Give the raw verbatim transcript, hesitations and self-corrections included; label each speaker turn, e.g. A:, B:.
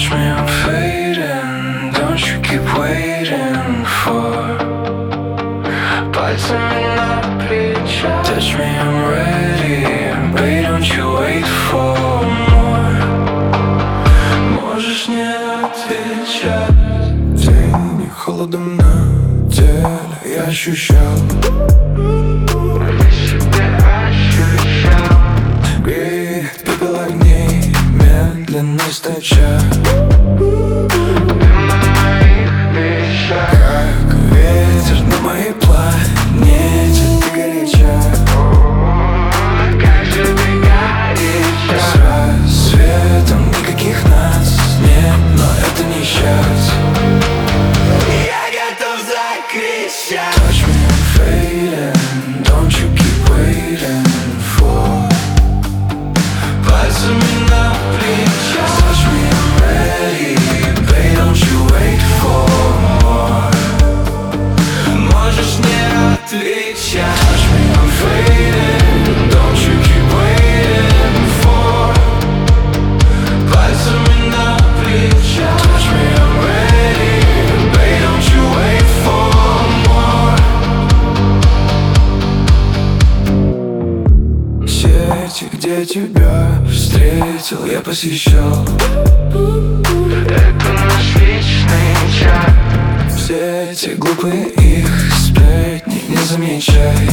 A: Touch me, I'm fading. Don't you keep waiting for пальцами на плечах. Touch me, I'm ready. Babe, don't you wait for more. Можешь не отвечать. Тени холодом на теле я ощущал. Греет пепел огней, медленно источа. Как ветер на моей планете, ты горяча. С рассветом никаких нас нет, но это не счастье. Я готов закричать. Touch me, I'm fading. Don't you keep waiting for пальцами на плечах. Touch me, I'm ready. Babe, don't you wait for more. Можешь не отвечать. Touch me, I'm fading. Don't you keep waiting for пальцами на плечах. Touch me, I'm ready. Babe, don't you wait for more. Сети, где тебя встретил, я посещал. Это наш вечный чат. Все эти глупые их сплетни не замечай.